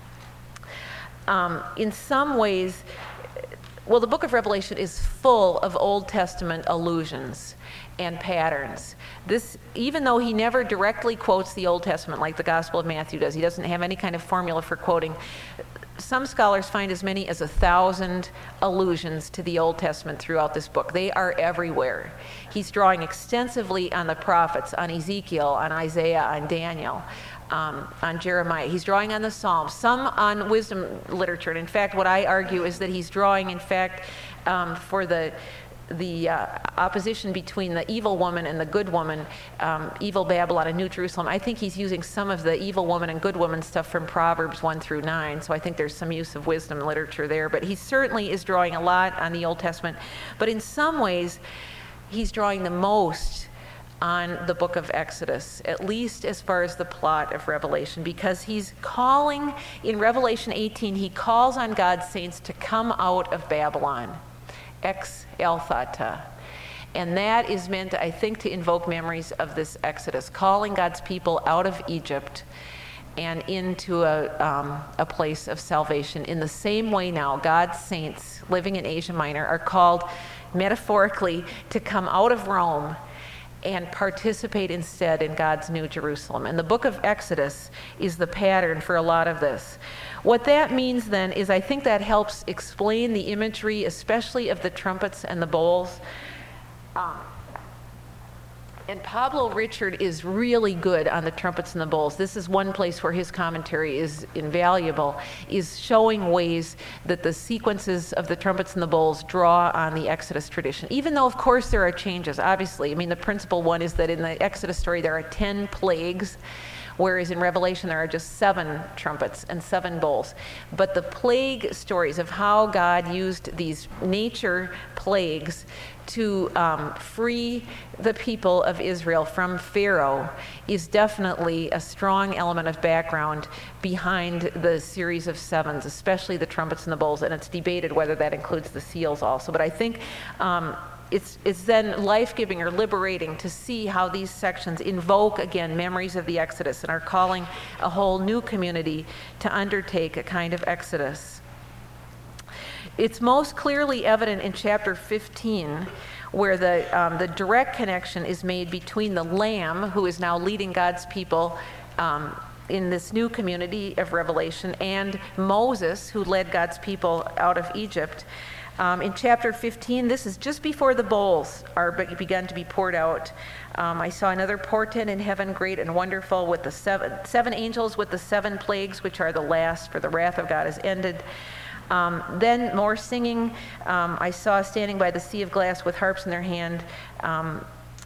Speaker 2: Um, in some ways, well, the book of Revelation is full of Old Testament allusions and patterns. This, even though he never directly quotes the Old Testament like the Gospel of Matthew does, he doesn't have any kind of formula for quoting. Some scholars find as many as a thousand allusions to the Old Testament throughout this book. They are everywhere. He's drawing extensively on the prophets, on Ezekiel, on Isaiah, on Daniel, um, on Jeremiah. He's drawing on the Psalms, some on wisdom literature. And in fact, what I argue is that he's drawing, in fact, um, for the the uh, opposition between the evil woman and the good woman, um, evil Babylon and New Jerusalem. I think he's using some of the evil woman and good woman stuff from Proverbs one through nine, so I think there's some use of wisdom literature there. But he certainly is drawing a lot on the Old Testament. But in some ways, he's drawing the most on the book of Exodus, at least as far as the plot of Revelation, because he's calling, in Revelation eighteen, he calls on God's saints to come out of Babylon. Ex Elthata. And that is meant, I think, to invoke memories of this Exodus, calling God's people out of Egypt and into a, um, a place of salvation. In the same way now, God's saints living in Asia Minor are called metaphorically to come out of Rome and participate instead in God's New Jerusalem. And the book of Exodus is the pattern for a lot of this. What that means then is I think that helps explain the imagery, especially of the trumpets and the bowls. Um, and Pablo Richard is really good on the trumpets and the bowls. This is one place where his commentary is invaluable, is showing ways that the sequences of the trumpets and the bowls draw on the Exodus tradition. Even though, of course, there are changes, obviously. I mean, the principal one is that in the Exodus story there are ten plagues, whereas in Revelation there are just seven trumpets and seven bowls. But the plague stories of how God used these nature plagues to um, free the people of Israel from Pharaoh is definitely a strong element of background behind the series of sevens, especially the trumpets and the bowls, and it's debated whether that includes the seals also. But I think um, It's, it's then life-giving or liberating to see how these sections invoke, again, memories of the Exodus and are calling a whole new community to undertake a kind of Exodus. It's most clearly evident in chapter fifteen, where the, um, the direct connection is made between the Lamb, who is now leading God's people um, in this new community of Revelation, and Moses, who led God's people out of Egypt. Um, in chapter fifteen, this is just before the bowls are be- begun to be poured out. Um, I saw another portent in heaven, great and wonderful, with the seven, seven angels with the seven plagues, which are the last, for the wrath of God is ended. Um, then more singing. Um, I saw standing by the sea of glass with harps in their hand, um,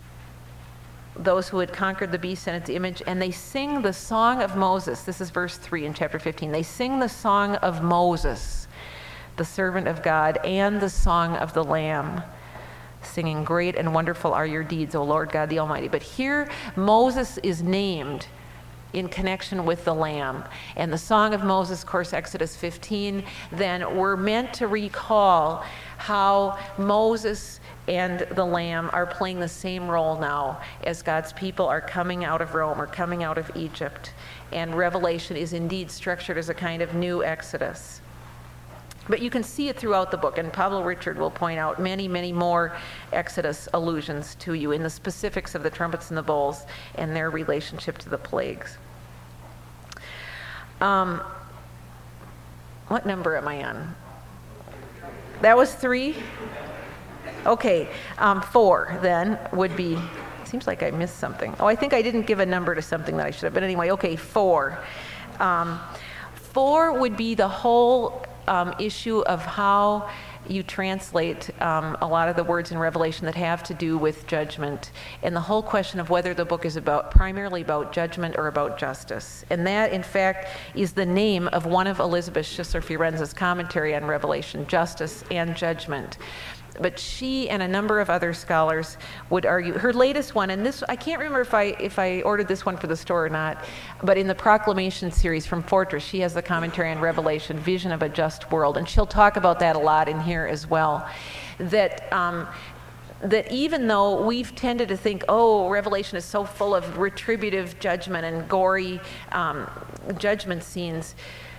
Speaker 2: those who had conquered the beast and its image, and they sing the song of Moses. This is verse three in chapter fifteen. They sing the song of Moses, the servant of God, and the song of the Lamb, singing, great and wonderful are your deeds, O Lord God the Almighty. But here Moses is named in connection with the Lamb. And the song of Moses, of course, Exodus fifteen, then we're meant to recall how Moses and the Lamb are playing the same role now as God's people are coming out of Rome or coming out of Egypt. And Revelation is indeed structured as a kind of new Exodus. But you can see it throughout the book, and Pablo Richard will point out many, many more Exodus allusions to you in the specifics of the trumpets and the bowls and their relationship to the plagues. Um, what number am I on? That was three? Okay, um, four then would be, seems like I missed something. Oh, I think I didn't give a number to something that I should have, but anyway, okay, four. Um, four would be the whole um, issue of how you translate um, a lot of the words in Revelation that have to do with judgment, and the whole question of whether the book is about primarily about judgment or about justice. And that, in fact, is the name of one of Elizabeth Schissler-Fiorenza's commentary on Revelation, Justice and Judgment. But she and a number of other scholars would argue, her latest one, and this, I can't remember if I if I ordered this one for the store or not, but in the Proclamation series from Fortress, she has the commentary on Revelation, Vision of a Just World, and she'll talk about that a lot in here as well. That um, that even though we've tended to think, oh, Revelation is so full of retributive judgment and gory um, judgment scenes,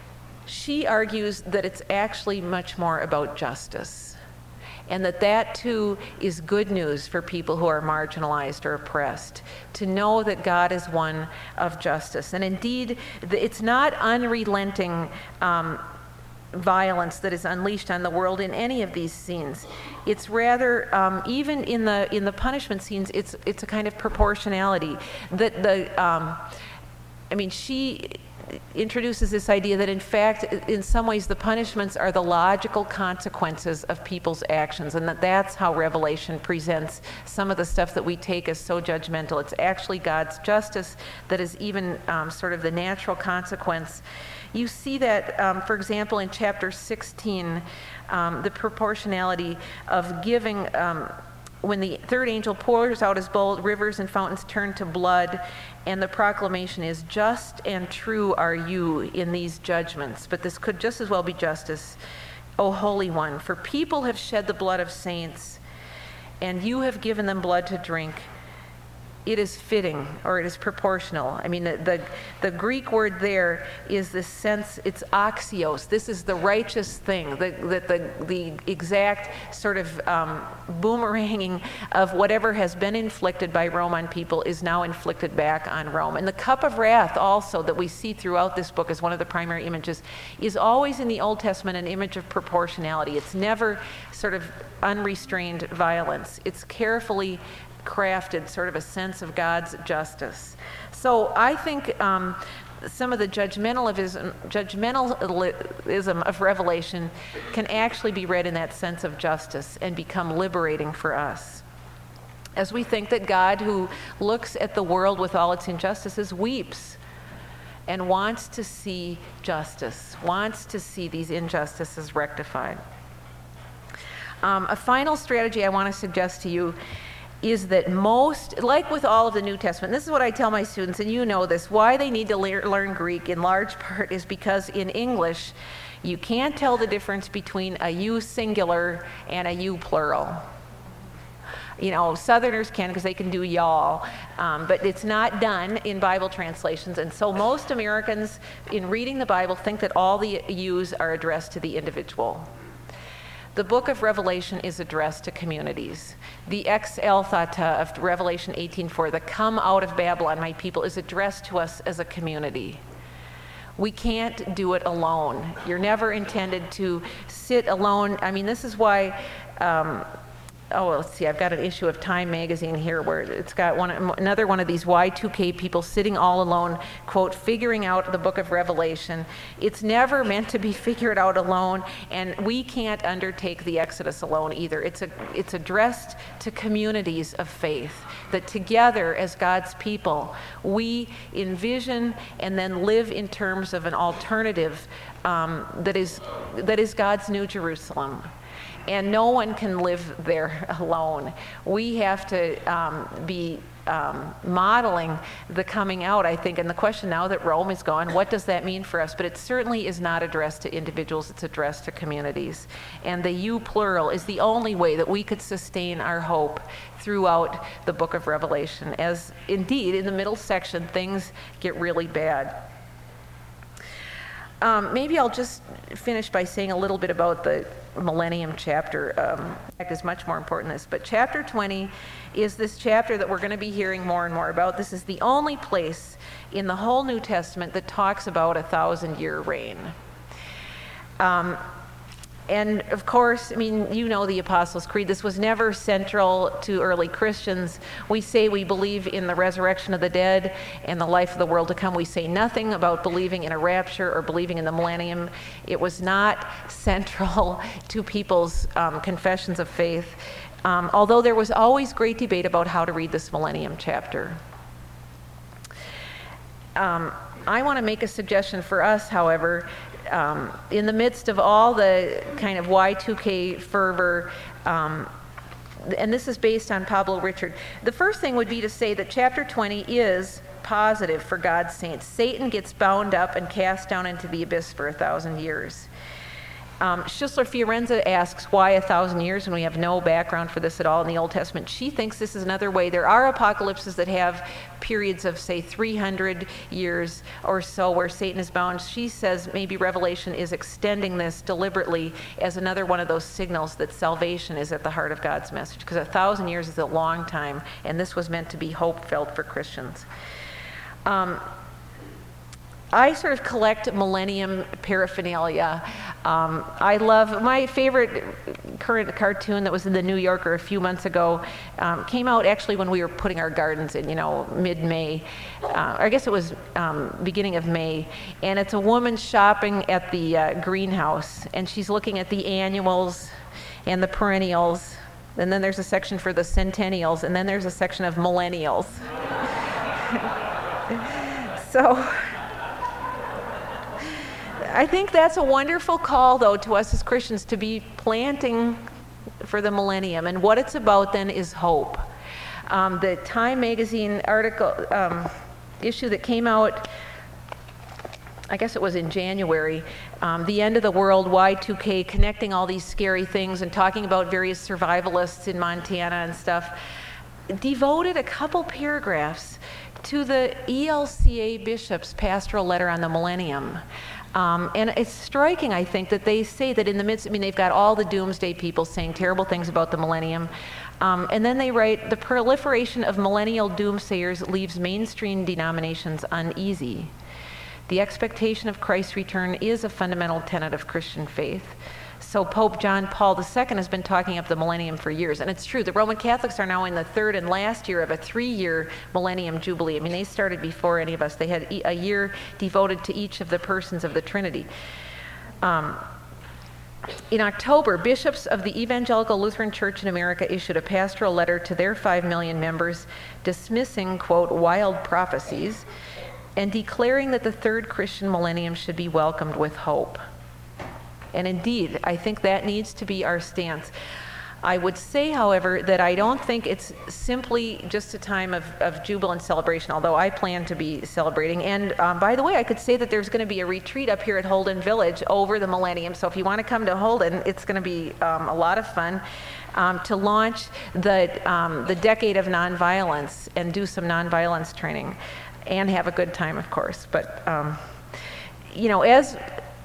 Speaker 2: she argues that it's actually much more about justice. And that that too is good news for people who are marginalized or oppressed, to know that God is one of justice. And indeed, it's not unrelenting um, violence that is unleashed on the world in any of these scenes. It's rather, um, even in the in the punishment scenes, it's it's a kind of proportionality. That the, um, I mean, she introduces this idea that in fact, in some ways, the punishments are the logical consequences of people's actions, and that that's how Revelation presents some of the stuff that we take as so judgmental. It's actually God's justice that is even um, sort of the natural consequence. You see that, um, for example, in chapter sixteen, um, the proportionality of giving, um, when the third angel pours out his bowl, rivers and fountains turn to blood, and the proclamation is, just and true are you in these judgments. But this could just as well be justice, O Holy One, for people have shed the blood of saints, and you have given them blood to drink. It is fitting, or it is proportional. I mean, the, the, the Greek word there is this sense, it's axios. This is the righteous thing, the, the, the, the exact sort of um, boomeranging of whatever has been inflicted by Rome on people is now inflicted back on Rome. And the cup of wrath also that we see throughout this book as one of the primary images is always in the Old Testament an image of proportionality. It's never sort of unrestrained violence. It's carefully crafted sort of a sense of God's justice. So I think um, some of the judgmentalism, judgmentalism of Revelation can actually be read in that sense of justice and become liberating for us. As we think that God, who looks at the world with all its injustices, weeps and wants to see justice, wants to see these injustices rectified. Um, a final strategy I want to suggest to you is that most, like with all of the New Testament, this is what I tell my students, and you know this, why they need to le- learn Greek in large part is because in English, you can't tell the difference between a you singular and a you plural. You know, Southerners can because they can do y'all, um, but it's not done in Bible translations, and so most Americans, in reading the Bible, think that all the yous are addressed to the individual. The book of Revelation is addressed to communities. The ex Elthata of Revelation eighteen four, the come out of Babylon, my people, is addressed to us as a community. We can't do it alone. You're never intended to sit alone. I mean, this is why, um, oh, well, let's see, I've got an issue of Time magazine here where it's got one, another one of these Y two K people sitting all alone, quote, figuring out the book of Revelation. It's never meant to be figured out alone, and we can't undertake the Exodus alone either. It's a, it's addressed to communities of faith, that together as God's people, we envision and then live in terms of an alternative um, that is that is God's New Jerusalem. And no one can live there alone. We have to um, be um, modeling the coming out, I think. And the question now that Rome is gone, what does that mean for us? But it certainly is not addressed to individuals, it's addressed to communities. And the you plural is the only way that we could sustain our hope throughout the book of Revelation, as indeed in the middle section things get really bad. Um, maybe I'll just finish by saying a little bit about the Millennium chapter. Um, in fact, it's much more important than this. But chapter twenty is this chapter that we're going to be hearing more and more about. This is the only place in the whole New Testament that talks about a thousand-year reign. Um, And of course, I mean, you know the Apostles' Creed. This was never central to early Christians. We say we believe in the resurrection of the dead and the life of the world to come. We say nothing about believing in a rapture or believing in the millennium. It was not central to people's um, confessions of faith, um, although there was always great debate about how to read this millennium chapter. Um, I want to make a suggestion for us, however. Um, in the midst of all the kind of Y two K fervor, um, and this is based on Pablo Richard, the first thing would be to say that chapter twenty is positive for God's saints. Satan gets bound up and cast down into the abyss for a thousand years. Um, Schüssler Fiorenza asks why a thousand years when we have no background for this at all in the Old Testament. She thinks this is another way. There are apocalypses that have periods of, say, three hundred years or so where Satan is bound. She says maybe Revelation is extending this deliberately as another one of those signals that salvation is at the heart of God's message, because a thousand years is a long time, and this was meant to be hope-filled for Christians. Um, I sort of collect millennium paraphernalia. Um, I love, my favorite current cartoon that was in the New Yorker a few months ago um, came out actually when we were putting our gardens in, you know, mid-May. Uh, I guess it was um, beginning of May. And it's a woman shopping at the uh, greenhouse, and she's looking at the annuals and the perennials. And then there's a section for the centennials, and then there's a section of millennials. So I think that's a wonderful call, though, to us as Christians to be planting for the millennium. And what it's about then is hope. Um, the Time magazine article, um, issue that came out, I guess it was in January, um, The End of the World, Y two K, connecting all these scary things and talking about various survivalists in Montana and stuff, devoted a couple paragraphs to the E L C A bishop's pastoral letter on the millennium. Um, and it's striking, I think, that they say that in the midst, I mean, they've got all the doomsday people saying terrible things about the millennium. Um, and then they write, the proliferation of millennial doomsayers leaves mainstream denominations uneasy. The expectation of Christ's return is a fundamental tenet of Christian faith. So Pope John Paul the Second has been talking up the millennium for years. And it's true, the Roman Catholics are now in the third and last year of a three-year millennium jubilee. I mean, they started before any of us. They had a year devoted to each of the persons of the Trinity. Um, in October, bishops of the Evangelical Lutheran Church in America issued a pastoral letter to their five million members dismissing, quote, wild prophecies and declaring that the third Christian millennium should be welcomed with hope. And indeed, I think that needs to be our stance. I would say, however, that I don't think it's simply just a time of, of jubilant celebration, although I plan to be celebrating. And um, by the way, I could say that there's going to be a retreat up here at Holden Village over the millennium. So if you want to come to Holden, it's going to be um, a lot of fun um, to launch the, um, the decade of nonviolence and do some nonviolence training and have a good time, of course. But, um, you know, as...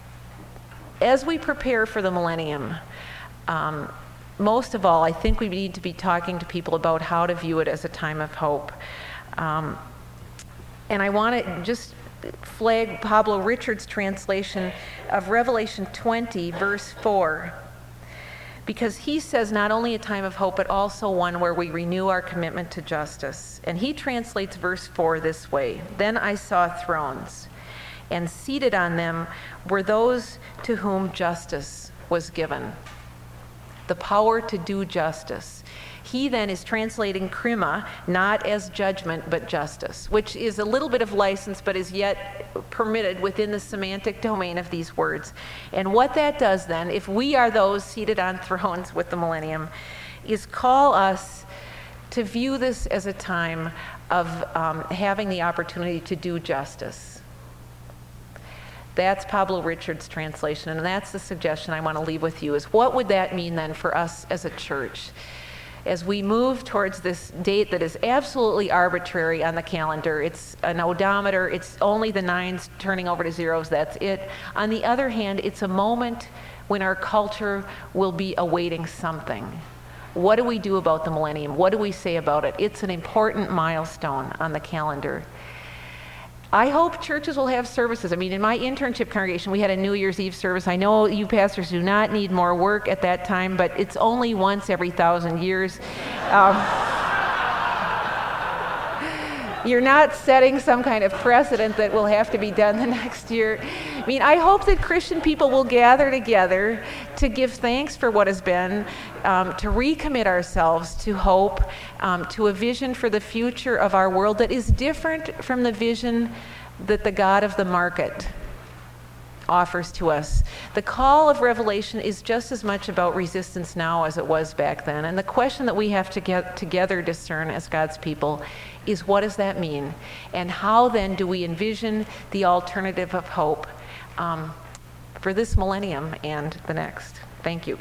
Speaker 2: As we prepare for the millennium, um, most of all, I think we need to be talking to people about how to view it as a time of hope. Um, and I want to just flag Pablo Richard's translation of Revelation twenty, verse four, because he says not only a time of hope, but also one where we renew our commitment to justice. And he translates verse four this way: "Then I saw thrones, and seated on them were those to whom justice was given." The power to do justice. He then is translating krima, not as judgment, but justice, which is a little bit of license, but is yet permitted within the semantic domain of these words. And what that does then, if we are those seated on thrones with the millennium, is call us to view this as a time of um, having the opportunity to do justice. That's Pablo Richard's translation, and that's the suggestion I want to leave with you, is what would that mean then for us as a church? as we move towards this date that is absolutely arbitrary on the calendar. It's an odometer, it's only the nines turning over to zeros, that's it. On the other hand, it's a moment when our culture will be awaiting something. What do we do about the millennium? What do we say about it? It's an important milestone on the calendar. I hope churches will have services. I mean, in my internship congregation, we had a New Year's Eve service. I know you pastors do not need more work at that time, but it's only once every thousand years. Um, you're not setting some kind of precedent that will have to be done the next year. I mean, I hope that Christian people will gather together to give thanks for what has been, um, to recommit ourselves to hope, um, to a vision for the future of our world that is different from the vision that the God of the market offers to us. The call of Revelation is just as much about resistance now as it was back then. And the question that we have to get together discern as God's people is, what does that mean? And how then do we envision the alternative of hope um, for this millennium and the next? Thank you.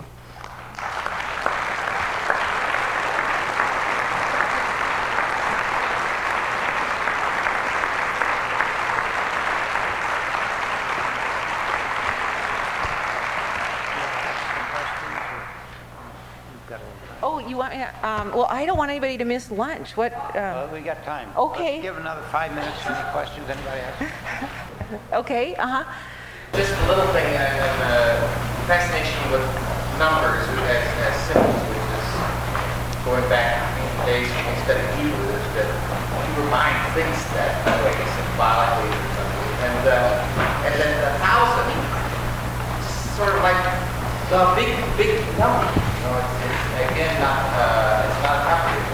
Speaker 2: Oh, you want me to, um, well, I don't want anybody to miss lunch. What? Uh,
Speaker 3: Well, we got time.
Speaker 2: Okay.
Speaker 3: Let's give another five minutes for any questions anybody has.
Speaker 2: okay, uh-huh.
Speaker 4: Just a little thing, and uh, fascination with numbers as, as symbols, which is going back in the days when we studied Hebrew, is that you remind things that way, symbolically or something. And, uh, and then a thousand, sort of like the big, big number. You know, it's, it's again not, uh, it's not complicated.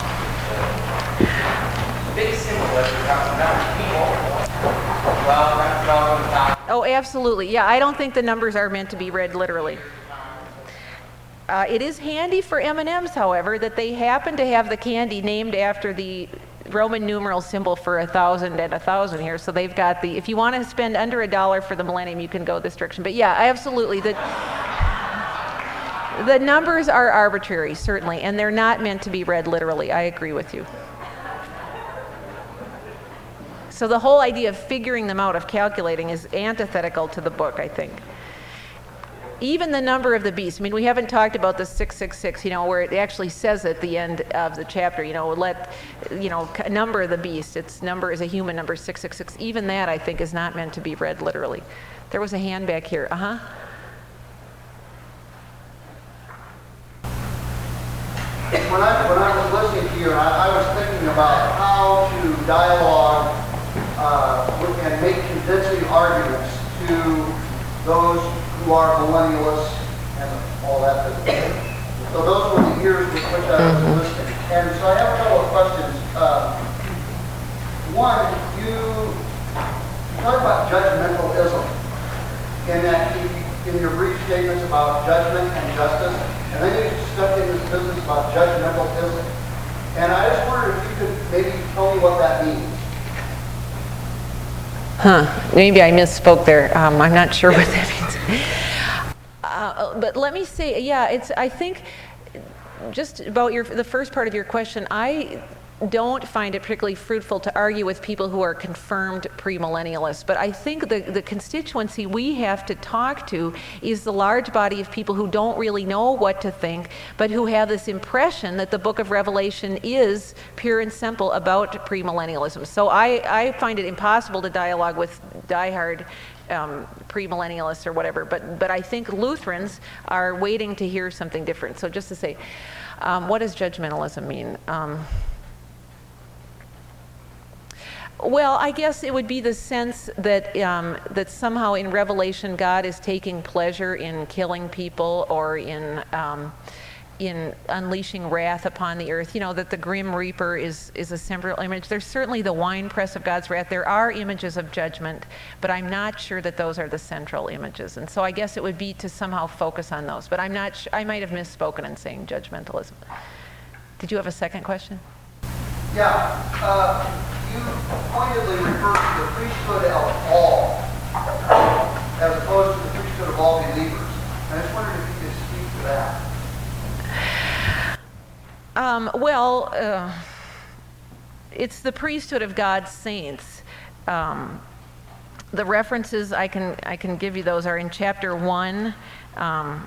Speaker 4: Uh, big symbol that becomes number. Well, that's twelve and a thousand.
Speaker 2: Oh, absolutely. Yeah, I don't think the numbers are meant to be read literally. Uh, it is handy for M and M's, however, that they happen to have the candy named after the Roman numeral symbol for a thousand and a thousand here. So they've got the, if you want to spend under a dollar for the millennium, you can go this direction. But yeah, absolutely. The, the numbers are arbitrary, certainly, and they're not meant to be read literally. I agree with you. So the whole idea of figuring them out, of calculating, is antithetical to the book, I think. Even the number of the beast. I mean, we haven't talked about the six six six, you know, where it actually says at the end of the chapter, you know, let, you know, number the beast. Its number is a human number, six six six. Even that, I think, is not meant to be read literally. There was a hand back here. Uh-huh.
Speaker 5: When I, when I was listening to you, I, I was thinking about how to dialogue uh, and make convincing arguments to those who are millennialists and all that. So those were the years with which I was listening. And so I have a couple of questions. Uh, one, you, you talk about judgmentalism in that in your brief statements about judgment and justice, and then you stuck in this business about judgmentalism. And I just wondered if you could maybe tell me what that means.
Speaker 2: Huh, maybe I misspoke there. Um, I'm not sure what that means. Uh, but let me say, yeah, it's, I think, just about your, the first part of your question, I don't find it particularly fruitful to argue with people who are confirmed premillennialists. But I think the, the constituency we have to talk to is the large body of people who don't really know what to think, but who have this impression that the book of Revelation is pure and simple about premillennialism. So I, I find it impossible to dialogue with diehard um, premillennialists or whatever, but, but I think Lutherans are waiting to hear something different. So just to say, um, what does judgmentalism mean? Um, Well, I guess it would be the sense that um, that somehow in Revelation God is taking pleasure in killing people or in um, in unleashing wrath upon the earth. You know, that the grim reaper is is a central image. There's certainly the winepress of God's wrath. There are images of judgment, but I'm not sure that those are the central images. And so I guess it would be to somehow focus on those. But I'm not. Sh- I might have misspoken in saying judgmentalism. Did you have a second question?
Speaker 5: Yeah. Uh, You pointedly refer to the priesthood of all, as opposed to the priesthood of all believers. And I just wondered if you could speak to that.
Speaker 2: Well, uh, it's the priesthood of God's saints. Um, the references I can I can give you those are in chapter one. Um,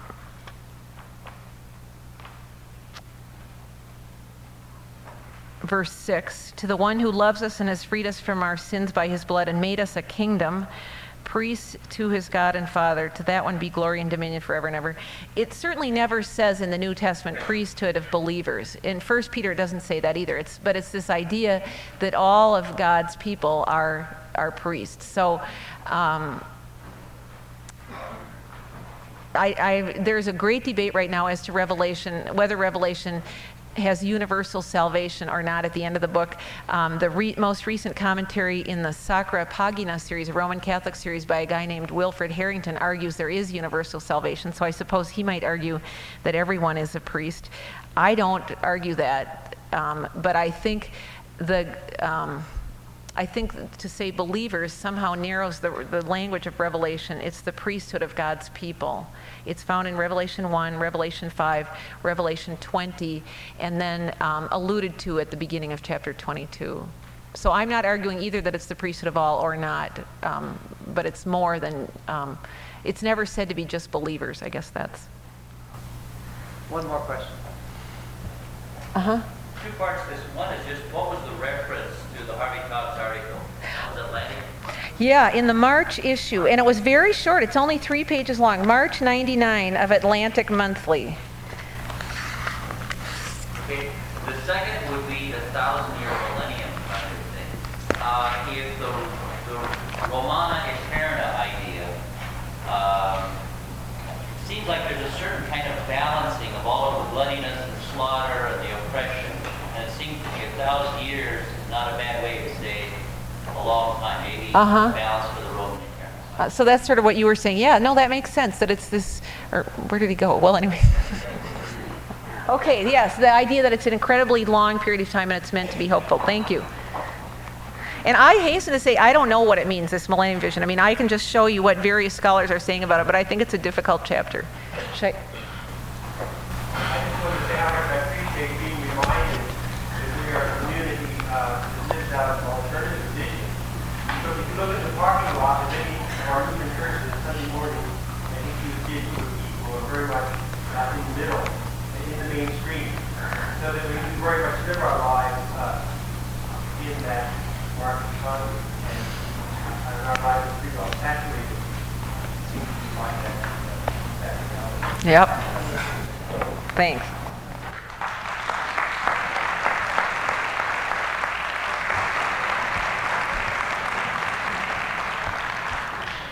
Speaker 2: Verse six, to the one who loves us and has freed us from our sins by his blood and made us a kingdom, priests to his God and Father, to that one be glory and dominion forever and ever. It certainly never says in the New Testament priesthood of believers. In First Peter it doesn't say that either. It's, but it's this idea that all of God's people are, are priests. So um, I, I, there's a great debate right now as to Revelation, whether Revelation has universal salvation or not at the end of the book. Um, the re- most recent commentary in the Sacra Pagina series, a Roman Catholic series by a guy named Wilfred Harrington, argues there is universal salvation. So I suppose he might argue that everyone is a priest. I don't argue that, um, but I think the um, I think to say believers somehow narrows the, the language of Revelation. It's the priesthood of God's people. It's found in Revelation one, Revelation five, Revelation twenty, and then um, alluded to at the beginning of chapter twenty-two. So I'm not arguing either that it's the priesthood of all or not, um, but it's more than, um, it's never said to be just believers. I guess that's.
Speaker 6: One more question.
Speaker 2: Uh-huh.
Speaker 7: Two parts to this. One is just, what was the reference to the Harvey Cox article? Was it Atlantic?
Speaker 2: Yeah, in the March issue, and it was very short. It's only three pages long. March ninety-nine of Atlantic Monthly.
Speaker 7: Okay. The second would be the thousand-year millennium kind of thing. Uh, if the, the Romana Eterna idea, um, seems like there's a certain kind of balancing of all of the bloodiness and slaughter and the oppression, and it seems to me a thousand years is not a bad way to say a long time, maybe
Speaker 2: Uh-huh.
Speaker 7: balance for the Roman Eterna.
Speaker 2: Uh, so that's sort of what you were saying. Yeah, no, that makes sense, that it's this, or where did he go? Well, anyway. Okay, yes, the idea that it's an incredibly long period of time and it's meant to be hopeful. Thank you. And I hasten to say, I don't know what it means, this Millennium Vision. I mean, I can just show you what various scholars are saying about it, but I think it's a difficult chapter. Should I-
Speaker 8: I just want to say how much I appreciate being reminded that we are a community uh, that lives out of alternative vision. So if you look at the parking lot of any of our Lutheran churches Sunday morning, I think you see a group of people who are very much not in the middle, and in the mainstream. So that we can very much live our lives uh, in that market economy, and, uh, and our lives are pretty well saturated. It seems to be like that. Uh, that reality.
Speaker 2: Yep. Thanks.